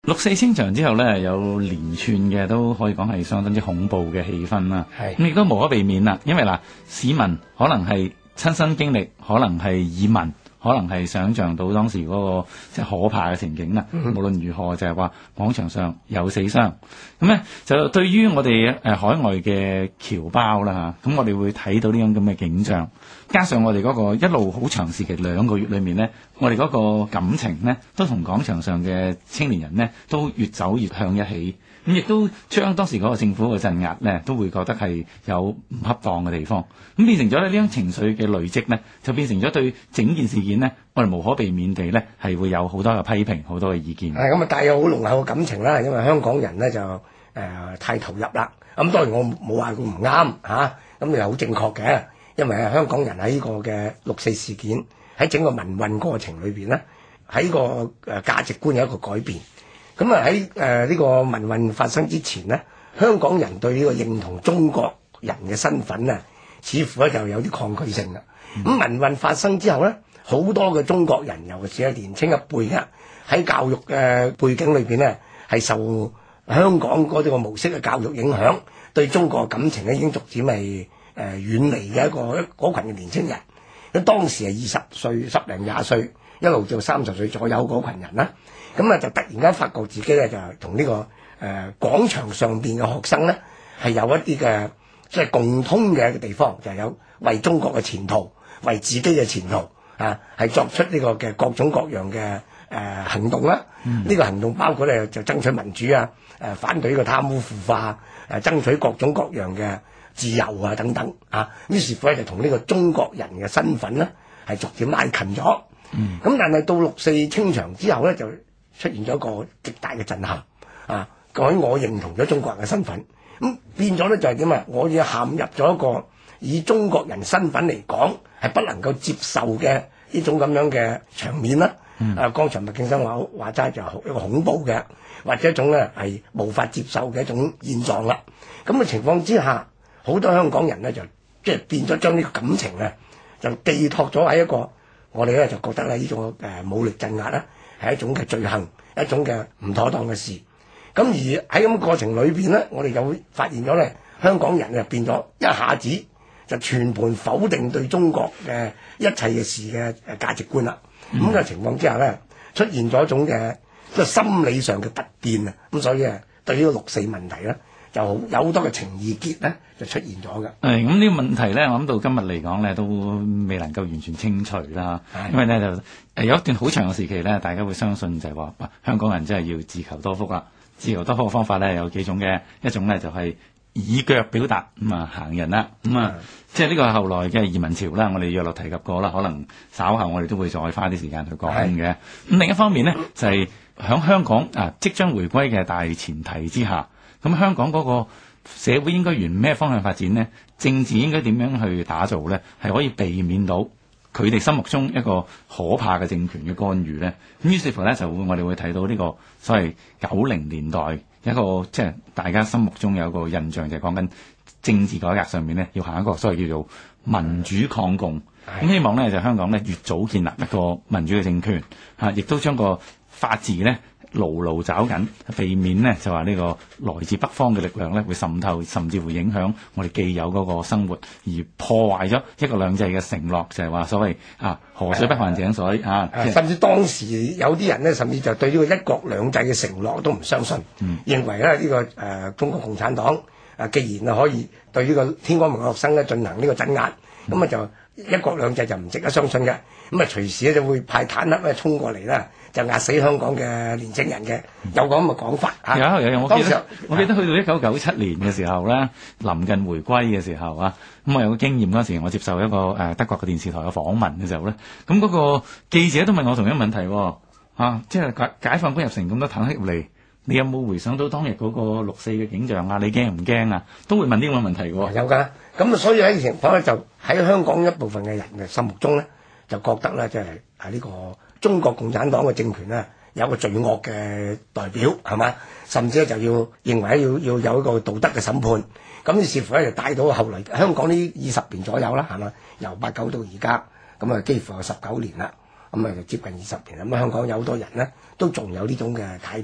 6.4清場之後咧，有連串嘅都可以講係相當之恐怖嘅氣氛啦。咁亦都無可避免啦，因為嗱，市民可能係親身經歷，可能係耳聞，可能係想像到當時嗰個即係可怕嘅情景啦。無論如何，就係話廣場上有死傷。咁咧就對於我哋海外嘅僑胞啦嚇，咁我哋會睇到呢種咁嘅景象，加上我哋嗰個一路好長時期2個月裏面咧，我哋嗰個感情咧都同廣場上嘅青年人咧都越走越向一起。咁亦都將當時嗰個政府嘅鎮壓咧，都會覺得係有唔恰當嘅地方，咁變成咗呢種情緒嘅累積咧，就變成咗對整件事件咧，我哋無可避免地咧係會有好多嘅批評，好多嘅意見。 係咁啊，帶有好濃厚嘅感情啦，因為香港人咧就太投入啦。咁當然我冇話佢唔啱嚇，咁又好正確嘅，因為香港人喺呢個嘅6.4事件喺整個民運過程裏邊咧，喺個價值觀有一個改變。咁啊喺呢個民運發生之前呢，香港人對呢個認同中國人嘅身份呢，似乎咧就有啲抗拒性啦。咁民運發生之後呢，好多嘅中國人，尤其是係年青一輩嘅，喺教育嘅背景裏邊呢，係受香港嗰啲個模式嘅教育影響，對中國嘅感情咧已經逐漸係遠離嘅嗰群嘅年青人。咁當時係20歲、10零20歲，一路到30歲左右嗰群人啦。咁啊就突然間發覺自己咧就同呢個廣場上邊嘅學生咧係有一啲嘅即係共通嘅地方，就係有為中國嘅前途、為自己嘅前途係作出呢個嘅各種各樣嘅行動啦。呢個行動包括咧就爭取民主啊，反對呢個貪污腐化，爭取各種各樣嘅自由啊等等啊。於是乎咧就同呢個中國人嘅身份咧係逐漸拉近咗。咁但係到6.4清場之後咧就出現咗一個極大嘅震撼啊！究竟我認同咗中國人嘅身份，咁變咗咧就係點啊？我要陷入咗一個以中國人身份嚟講係不能夠接受嘅呢種咁樣嘅場面啦。剛才麥敬生話齋就係一個恐怖嘅，或者一種咧係無法接受嘅一種現狀啦。咁嘅情況之下，好多香港人咧就即係變咗將呢個感情咧就寄託咗喺一個我哋咧就覺得咧呢種武力鎮壓咧係一種嘅罪行，一種嘅唔妥當嘅事。咁而喺咁嘅過程裏邊咧，我哋就會發現咗咧，香港人就變咗一下子就全盤否定對中國嘅一切嘅事嘅價值觀啦。咁嘅情況之下咧，出現咗一種嘅即係心理上嘅突變啊。咁所以對呢個6.4問題咧，就有好多嘅情意結咧就出現咗嘅。 咁呢個問題咧，我諗到今日嚟講咧，都未能夠完全清除啦。因為咧就有一段好長嘅時期咧，大家會相信就係話香港人真係要自求多福啦。自求多福嘅方法咧有幾種嘅，一種咧就係以腳表達行人啦。即係呢個後來嘅移民潮啦，我哋約略提及過啦，可能稍後我哋都會再花啲時間去講嘅。咁另一方面呢，就係響香港即將回歸嘅大前提之下，咁香港嗰個社會應該沿咩方向發展呢？政治應該點樣去打造呢？係可以避免到佢哋心目中一個可怕嘅政權嘅干預呢？咁於是乎呢，我哋會睇到呢個所謂90年代一個即係大家心目中有一個印象，就係講緊政治改革上面呢，要行一個所謂叫做民主抗共。咁希望呢，就香港呢越早建立一個民主嘅政權，亦都將個法治呢牢牢抓緊，避免呢就話呢個來自北方嘅力量呢會滲透，甚至會影響我哋既有嗰個生活，而破壞咗一國兩制嘅承諾，就係話所謂河水不犯井水甚至當時有啲人呢，甚至就對呢個一國兩制嘅承諾都唔相信，認為咧呢個中國共產黨既然可以對呢個天安門學生咧進行呢個鎮壓，咁就一國兩制就唔值得相信嘅，咁隨時咧就會派坦克咧衝過嚟啦，就壓死香港嘅年青人嘅，有個咁嘅講法有，我記得去到1997年嘅時候咧，臨近回歸嘅時候咁我有個經驗，嗰時我接受一個德國嘅電視台嘅訪問嘅時候咧，咁嗰個記者都問我同一問題即係解放軍入城咁多坦克入嚟，你有冇回想到當日嗰個6.4嘅景象你驚唔驚啊？都會問呢個問題喎。 有㗎，咁所以喺情況咧，就喺香港一部分嘅人嘅心目中咧，就覺得咧，即係呢個中國共產黨嘅政權咧，有個罪惡嘅代表係嘛，甚至咧就要認為要有一個道德嘅審判。咁於是乎咧，就帶到後來香港呢20年左右啦，係嘛，由89到而家，咁幾乎有19年啦，咁就接近20年啦。咁香港有好多人咧，都仲有呢種嘅態度。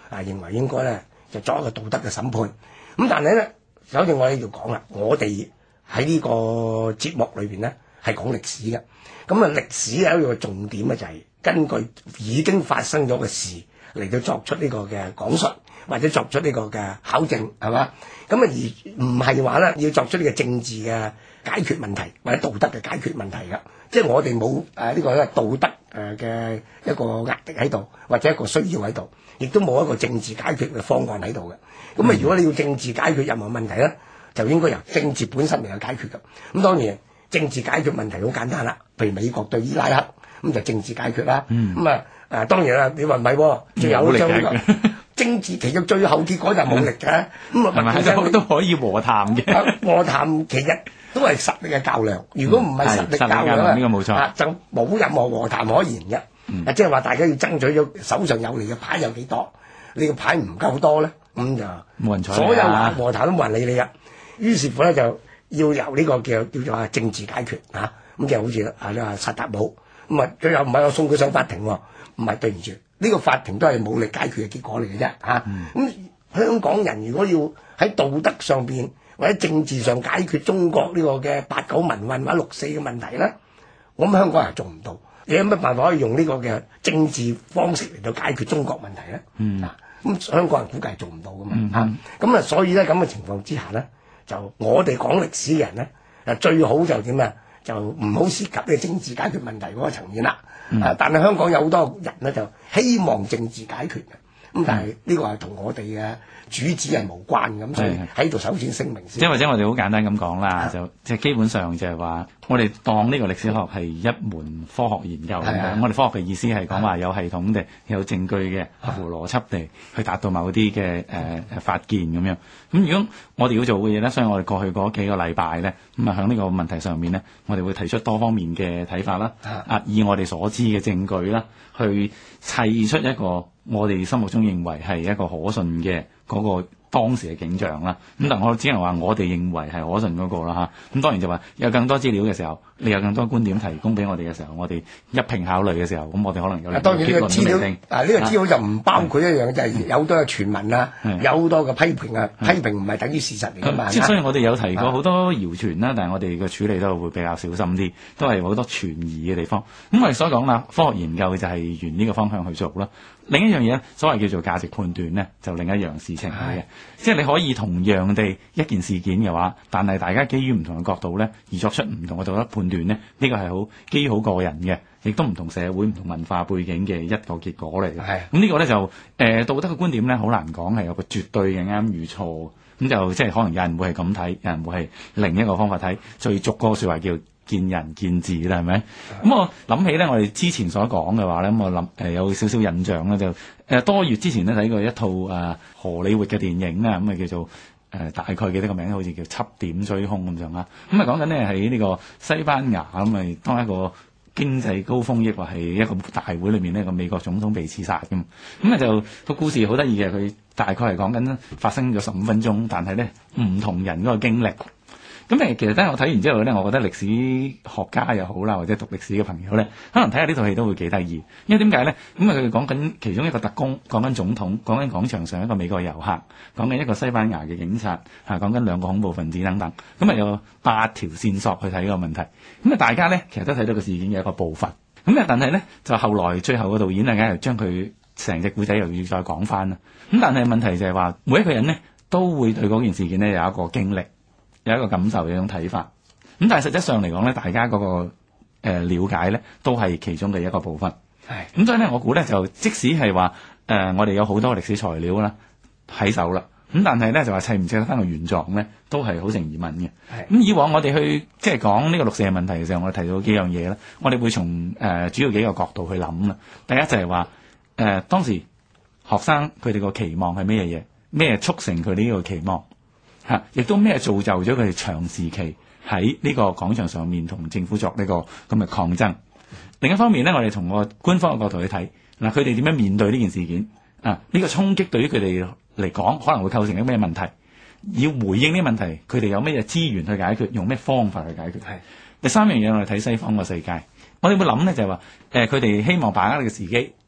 認為應該咧就作一個道德嘅審判。咁但係咧，首先我哋要講啦，我哋喺呢個節目裏邊咧係講歷史嘅。咁啊，歷史有一個重點咧就係根據已經發生咗嘅事嚟到作出呢個嘅講述，或者作出呢個嘅考證，係嘛？咁啊，而唔係話咧要作出呢個政治嘅解決問題或者道德嘅解決問題㗎。即係我哋冇呢個道德嘅一個壓力喺度，或者一個需要喺度，亦都冇一個政治解決嘅方案喺度嘅。咁啊，如果你要政治解決任何問題咧，就應該由政治本身嚟去解決㗎。咁當然政治解決問題好簡單啦，譬如美國對伊拉克咁就政治解決啦。咁當然啦，你話唔係，最有將呢個政治其實最後結果就係武力嘅。咁係咪都可以和談嘅？ 和談其實都係實力嘅較量。如果唔係實力較量呢個冇錯， 就冇任何和談可言嘅。即係話大家要爭取咗手上有利嘅牌有幾多？你個牌唔夠多咧，咁就冇人睬你。 所有和談都冇人理你啊。於是乎咧，就要由呢個叫做政治解決嚇。咁就好似你話薩達姆咁啊，最後唔係我送佢上法庭喎，唔係，對唔住，呢個法庭都係武力解決嘅結果嚟嘅啫嚇。咁香港人如果要喺道德上邊或者政治上解決中國呢個嘅89民運或者6·4嘅問題咧，我諗香港人做唔到。你有乜辦法可以用呢個嘅政治方式嚟到解決中國問題咧？咁香港人估計係做唔到噶嘛嚇。咁所以咧咁嘅情況之下咧，就我哋講歷史嘅人咧，最好就點啊？就唔好涉及呢個政治解決問題嗰個層面啦。但係香港有好多人咧就希望政治解決嘅。咁但係呢個係同我哋嘅主旨係無關咁，所以喺度首先聲明先。 即係或者我哋好簡單咁講啦，就即係基本上就係話，我哋當呢個歷史學係一門科學研究咁樣。我哋科學嘅意思係講話有系統地、有證據嘅、合乎邏輯地去達到某啲嘅發現咁樣。咁如果我哋要做嘅嘢咧，所以我哋過去嗰幾個禮拜咧，咁啊喺呢個問題上面咧，我哋會提出多方面嘅睇法啦，以我哋所知嘅證據啦，去砌出一個我哋心目中認為係一個可信嘅嗰個當時嘅景象啦。咁但我只能話我哋認為係可信嗰個啦嚇。咁當然就話有更多資料嘅時候，你有更多觀點提供俾我哋嘅時候，我哋一併考慮嘅時候，咁我哋可能有當然呢個資料呢個資料就唔包括一樣，就係有好多嘅傳聞啊，有好多嘅批評啊，批評唔係等於事實嚟㗎嘛。 即係所以我哋有提過好多謠傳啦，但係我哋嘅處理都會比較小心啲，都係好多存疑嘅地方。咁我哋所講啦，科學研究就係沿呢個方向去做啦。另一樣嘢，所謂叫做價值判斷咧，就另一樣事情嚟嘅。即係你可以同樣地一件事件嘅話，但係大家基於唔同嘅角度咧，而作出唔同嘅道德判斷咧，呢個係好基於好個人嘅，亦都唔同社會、唔同文化背景嘅一個結果嚟嘅。咁呢個咧就道德嘅觀點咧，好難講係有個絕對嘅啱與錯。咁就即係可能有人會係咁睇，有人會係另一個方法睇。最俗嗰個說話叫見仁見智啦，係咪？咁我諗起咧，我哋之前所講嘅話咧，咁我諗有少少印象咧，就多月之前咧睇過一套荷里活嘅電影啊，咁啊叫做大概記得個名好似叫《緝點追兇》咁上下。咁啊講緊咧喺呢個西班牙咁啊，當一個經濟高峰，抑或係一個大會裏面呢個美國總統被刺殺咁。咁啊就個故事好得意嘅，佢大概係講緊發生咗15分鐘，但係咧唔同人嗰個經歷。咁其實咧，我睇完之後咧，我覺得歷史學家又好啦，或者讀歷史嘅朋友咧，可能睇下呢套戲都會幾得意。因為點解咧？咁佢講緊其中一個特工，講緊總統，講緊廣場上一個美國遊客，講緊一個西班牙嘅警察，講緊2個恐怖分子等等。咁啊有8條線索去睇呢個問題。咁啊大家咧其實都睇到個事件嘅一個部分。咁啊但係咧就後來最後個導演啊，梗係將佢成隻故仔又要再講翻啦。咁但係問題就係話，每一個人咧都會對嗰件事件咧有一個經歷。有一個感受，有一種睇法，咁但係實質上嚟講咧，大家嗰個了解咧，都係其中嘅一個部分。咁所以咧，我估咧就即使係話我哋有好多歷史材料啦喺手啦，咁但係咧就話砌唔砌得翻個原狀咧，都係好成疑問嘅。咁以往我哋去即係講呢個6·4嘅問題嘅時候，我哋提到幾樣嘢啦，我哋會從主要幾個角度去諗啦。第一就係話當時學生佢哋個期望係咩嘢？咩促成佢呢個期望？亦都咩造就咗佢哋長時期喺呢個廣場上面同政府作呢個咁嘅抗爭。另一方面咧，我哋從個官方嘅角度去睇，嗱佢哋點樣面對呢件事件呢個衝擊對於佢哋嚟講可能會構成啲咩問題？要回應呢啲問題，佢哋有咩資源去解決，用咩方法去解決？第三樣嘢我哋睇西方個世界，我哋會諗咧就係話佢哋希望把握呢個時機，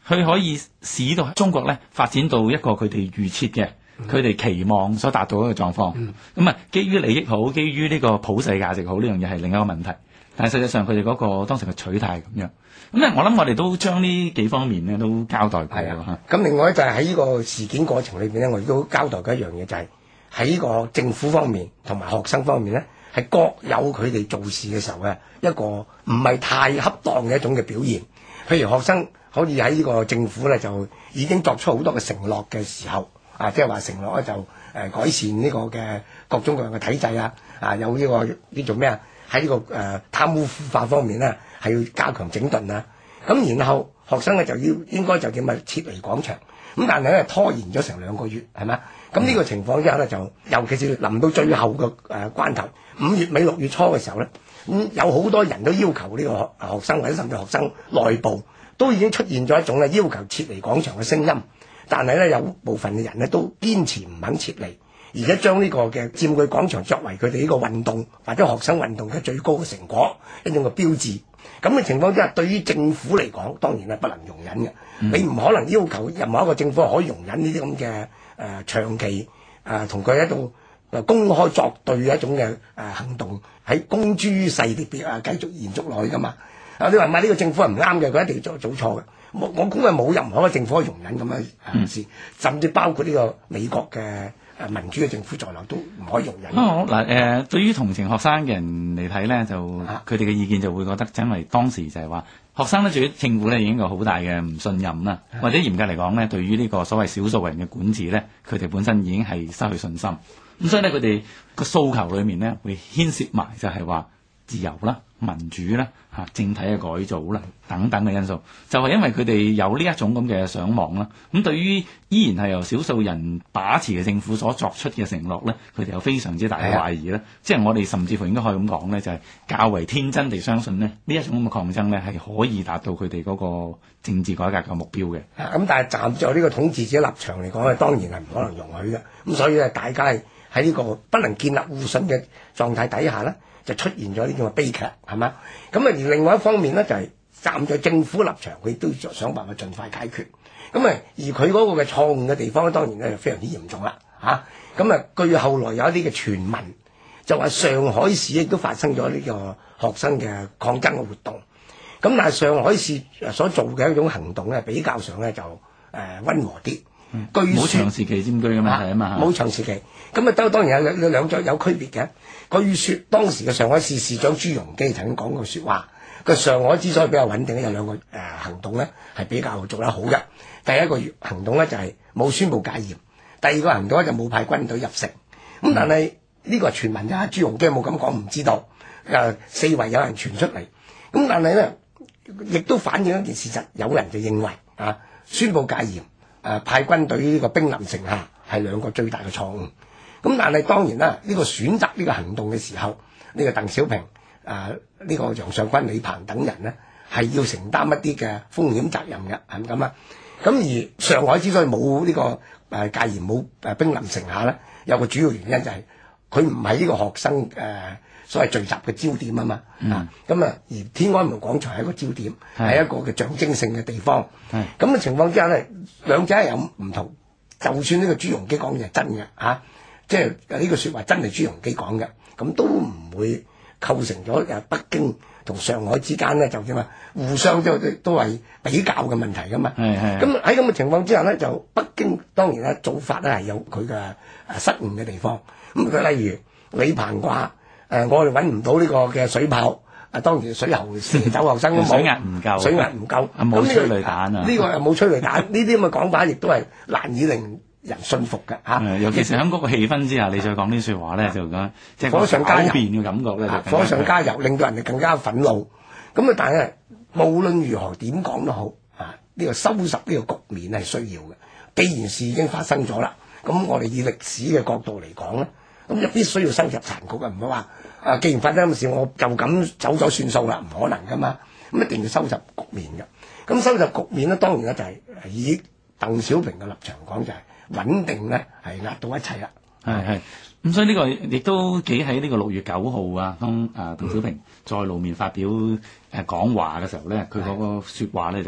佢可以使到中國咧發展到一個佢哋預設嘅、佢哋期望所達到一個狀況。咁啊，基於利益好，基於呢個普世價值好，呢樣嘢係另一個問題。但係實際上佢哋嗰個當時嘅取態係咁樣。咁咧，我諗我哋都將呢幾方面咧都交代過嚇。 咁另外就係喺呢個事件過程裏邊咧，我亦都交代過一樣嘢，就係喺呢個政府方面同埋學生方面咧，係各有佢哋做事嘅時候嘅一個唔係太恰當嘅一種嘅表現。譬如學生可以喺呢個政府咧就已經作出好多嘅承諾嘅時候，即係話承諾咧就改善呢個嘅各種各樣嘅體制有呢個呢做咩啊？喺呢個貪污腐化方面咧係要加強整頓啊。咁然後學生咧就應該就叫乜撤離廣場。咁但係咧拖延咗成2個月，係咪？咁呢個情況之下咧，就尤其是臨到最後嘅關頭，5月尾6月初嘅時候咧，有好多人都要求呢個學生或者甚至學生內部都已經出現咗一種咧要求撤離廣場嘅聲音，但係咧有部分嘅人咧都堅持唔肯撤離，而家將呢個嘅佔據廣場作為佢哋呢個運動或者學生運動嘅最高嘅成果，一種嘅標誌。咁嘅情況之下，對於政府嚟講，當然係不能容忍嘅。你唔可能要求任何一個政府可以容忍呢啲咁嘅長期同佢喺度公開作對嘅一種嘅行動，喺公諸於世地繼續延續落去噶嘛？你話呢個政府係唔啱嘅，佢一定做錯嘅。我估係冇任何一個政府可以容忍咁嘅事，甚至包括呢個美國嘅民主嘅政府在內都唔可以容忍。 嗱對於同情學生嘅人嚟睇咧，就佢哋嘅意見就會覺得，因為當時就係話學生咧對於政府咧已經有好大嘅唔信任啦，或者嚴格嚟講咧，對於呢個所謂少數人嘅管治咧，佢哋本身已經係失去信心。咁所以咧，佢哋個訴求裏面咧會牽涉埋就係話自由啦、民主啦、政體嘅改造啦等等嘅因素，就係因為佢哋有呢一種咁嘅想望啦。咁對於依然係由少數人把持嘅政府所作出嘅承諾咧，佢哋有非常之大嘅懷疑咧。即係我哋甚至乎應該可以咁講咧，就係較為天真地相信咧，呢一種咁嘅抗爭咧係可以達到佢哋嗰個政治改革嘅目標嘅。 咁但係站在呢個統治者立場嚟講咧，當然係唔可能容許嘅。咁所以咧，大家喺呢個不能建立互信嘅狀態底下咧，就出現咗呢種嘅悲劇，係嘛？咁而另外一方面咧，就係站在政府立場，佢都要想辦法盡快解決。而佢嗰個嘅錯誤嘅地方咧，當然咧就非常之嚴重啦。據後來有一啲嘅傳聞，就話上海市亦都發生咗呢個學生嘅抗爭嘅活動。咁但係上海市所做嘅一種行動咧，比較上咧就溫和啲。 冇長時期佔據嘅問題啊嘛， 冇長時期。當然有兩種有區別嘅。據說當時嘅上海市市長朱鎔基曾經講過說話，個上海之所以比較穩定咧，有2個行動咧係比較做得好嘅。第一個行動咧就係冇宣布戒嚴，第二個行動咧就冇派軍隊入城。但係呢個係傳聞啫，朱鎔基冇咁講，唔知道。四圍有人傳出嚟，但係咧亦都反映一件事實，有人就認為宣布戒嚴。派軍隊呢個兵臨城下係2個最大嘅錯誤。但係當然啦，呢個選擇呢個行動嘅時候，呢個鄧小平、呢個楊尚昆、李鵬等人呢，係要承擔一啲嘅風險責任嘅，係咪咁啊？而上海之所以冇呢個戒嚴冇兵臨城下呢，有個主要原因就係佢唔係呢個學生所謂聚集嘅焦點啊嘛。而天安門廣場係一個焦點，係一個嘅象徵性嘅地方。咁嘅情況之下呢，兩者係有唔同。就算呢個朱鎔基講嘅係真嘅即係呢句說話真係朱鎔基講嘅，咁都唔會構成咗北京同上海之間咧就點啊，互相都係比較嘅問題噶嘛。咁喺咁嘅情況之下咧，就北京當然咧做法咧係有佢嘅失誤嘅地方。佢例如李鵬話我哋揾唔到呢個嘅水炮，當然水喉射走學生都冇， 水壓唔夠，冇催淚彈呢個又冇催淚彈，呢啲咁嘅講法亦都係難以令人信服嘅。 尤其是喺嗰個氣氛之下，你再講啲說話咧，就講即係火上加油嘅感覺咧， 火上加油，令到人哋更加憤怒。但係無論如何點講都好，呢個收拾呢個局面係需要嘅。既然事已經發生咗啦，咁我哋以歷史嘅角度嚟講咧，咁就必須要收拾殘局啊！唔好話既然發生咁事，我就咁走咗算數啦，唔可能噶嘛。咁一定要收拾局面嘅。咁收拾局面咧，當然咧就係以鄧小平嘅立場講就係穩定咧，係壓到一切啦。 咁所以呢個亦都幾喺呢個6月9號啊，當鄧小平再露面發表講話嘅時候咧，佢嗰個說話咧就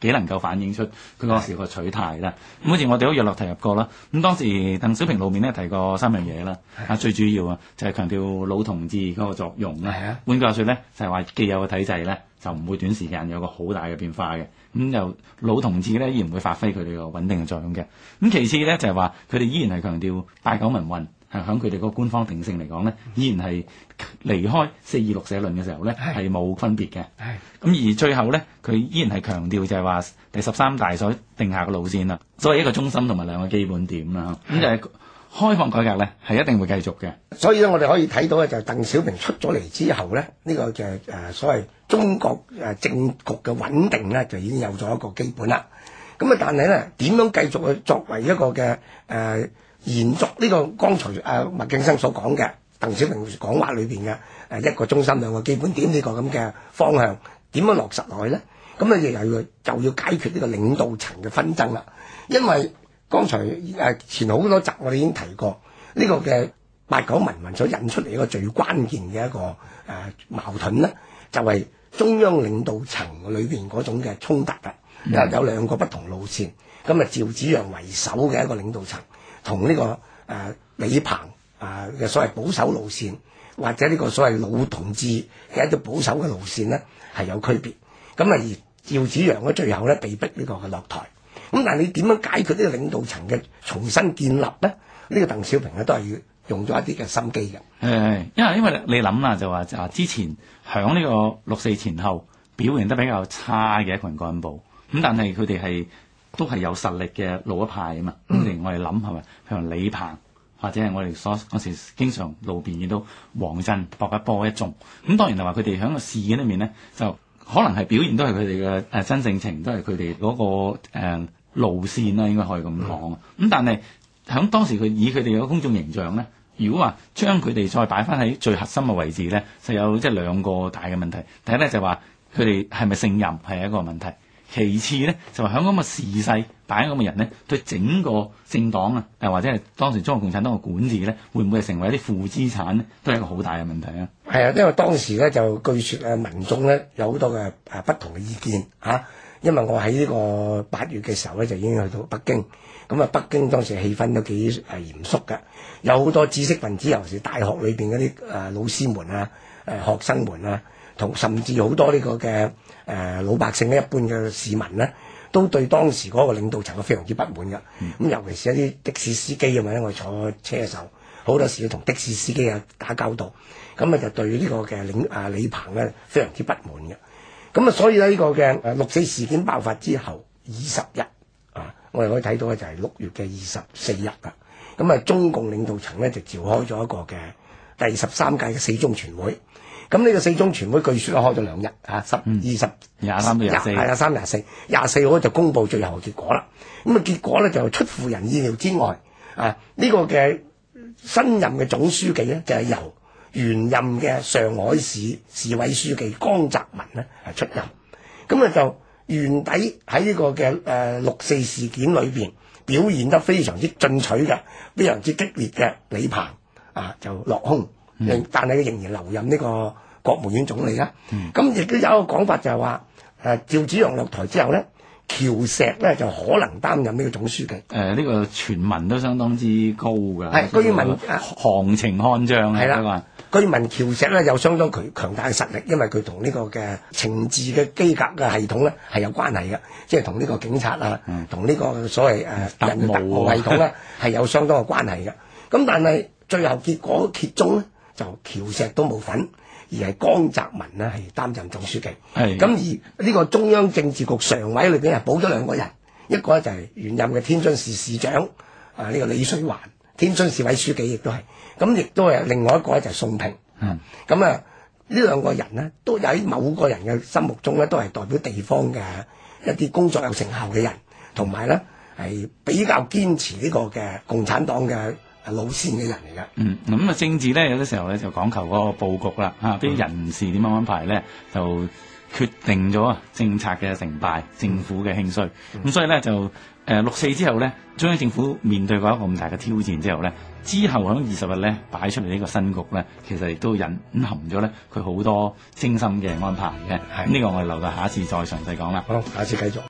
幾能夠反映出佢嗰時個取態啦。咁好似我哋都約略提及過啦。咁當時鄧小平露面咧提過3樣嘢啦，最主要啊就係強調老同志嗰個作用啦。換句話說咧，就係話既有嘅體制咧，就唔會短時間有個好大嘅變化嘅。咁又老同志咧依然會發揮佢哋個穩定嘅作用嘅。咁其次咧就係話佢哋依然係強調8·9民運。係響佢哋個官方定性嚟講咧，依然係離開4·26社論嘅時候咧，係冇分別嘅。咁而最後咧，佢依然係強調就係話第13大所定下嘅路線啦，所謂一個中心同埋2個基本點啦。咁就係開放改革咧，係一定會繼續嘅。 所以咧，我哋可以睇到咧，就係鄧小平出咗嚟之後咧，呢個嘅所謂中國政局嘅穩定咧，就已經有咗一個基本啦。咁啊，但係咧點樣繼續去作為一個嘅延續呢個剛才麥敬生所講嘅鄧小平講話裏邊嘅一個中心2個基本點呢個咁嘅方向，點樣落實落去咧？咁又要解決呢個領導層嘅紛爭啦。因為剛才前好多集我哋已經提過呢個嘅8·9民運所引出嚟一個最關鍵嘅一個矛盾咧，就係中央領導層裏邊嗰種嘅衝突啊。有2個不同路線，咁趙紫陽為首嘅一個領導層，同呢個李鵬嘅所謂保守路線，或者呢個所謂老同志嘅一啲保守嘅路線呢，係有區別。咁而趙紫陽咧最後咧被逼呢個嘅落台。咁但係你點樣解決呢個領導層嘅重新建立咧？呢個鄧小平咧都係要用咗一啲嘅心機嘅。 因為你諗啦，就話之前響呢個6·4前後表現得比較差嘅一群幹部，咁但係佢哋都係有實力嘅老一派啊嘛。我哋諗係咪譬如李鵬，或者係我哋嗰時經常路邊見到王震、薄一波一眾。咁當然係話佢哋喺個事件裏面咧，就可能係表現都係佢哋嘅真性情，都係佢哋嗰個路線啦，應該可以咁講。咁但係喺當時以佢哋嘅公眾形象咧，如果話將佢哋再擺翻喺最核心嘅位置咧，就有即係2個大嘅問題。第一咧就話佢哋係咪勝任係一個問題。其次咧就話喺咁嘅時勢擺咁嘅人咧，對整個政黨啊，或者係當時中國共產黨嘅管治咧，會唔會係成為一啲負資產咧，都係一個好大嘅問題啊。 係啊，因為當時咧就據說民眾咧有好多嘅不同嘅意見嚇。因為我喺呢個8月嘅時候咧就已經去到北京，咁北京當時氣氛都幾嚴肅嘅，有好多知識分子，尤其是大學裏邊嗰啲老師們啊、學生們啊，同甚至好多呢個嘅老百姓咧，一般嘅市民咧，都對當時嗰個領導層非常之不滿嘅。咁尤其是一啲的士司機咁樣，我坐車嘅時候，好多時要同的士司機打交道，咁就對呢個嘅李鵬咧非常之不滿嘅。咁所以咧呢個嘅6·4事件爆發之後20日我哋可以睇到咧就係6月嘅24日啦。咁中共領導層咧就召開咗一個嘅第13屆嘅4中全會。咁呢個4中全會據說開咗2日23到24，係23、24號就公佈最後嘅結果啦。咁結果咧就出乎人意料之外呢個嘅新任嘅總書記咧就係由原任嘅上海市市委書記江澤民咧係出任。咁就原底喺呢個嘅6·4事件裏邊表現得非常之進取嘅、非常之激烈嘅李鵬就落空，但係佢仍然留任呢個國務院總理啦。咁亦都有一個講法就係話趙紫陽落台之後咧，喬石咧就可能擔任呢個總書記。 呢個傳聞都相當之高㗎。 係據聞行情看漲係啦。 據聞喬石咧有相當強大嘅實力，因為佢同呢個嘅情治嘅機構嘅系統咧係有關係嘅，即係同呢個警察同呢個所謂人嘅特務系統咧係有相當嘅關係嘅。咁但係最後結果揭盅咧，就喬石都冇份，而係江澤民呢係擔任總書記。咁而呢個中央政治局常委裏邊係補咗2個人，一個就係原任嘅天津市市長呢個李瑞環，天津市委書記亦都係。咁亦都係另外一個就係宋平。咁呢2個人呢，都喺某個人嘅心目中呢，都係代表地方嘅一啲工作有成效嘅人，同埋呢係比較堅持呢個嘅共產黨嘅路線嘅人嚟㗎。 咁政治咧有啲時候咧就講求嗰個佈局啦，啲人事點樣安排咧就決定咗政策嘅成敗、政府嘅興衰。咁所以咧就6·4之後咧，中央政府面對過一個咁大嘅挑戰之後咧，之後喺20日咧擺出嚟呢個新局咧，其實亦都隱含咗咧佢好多精心嘅安排嘅。呢個我哋留到下一次再詳細講啦。 好，下次繼續。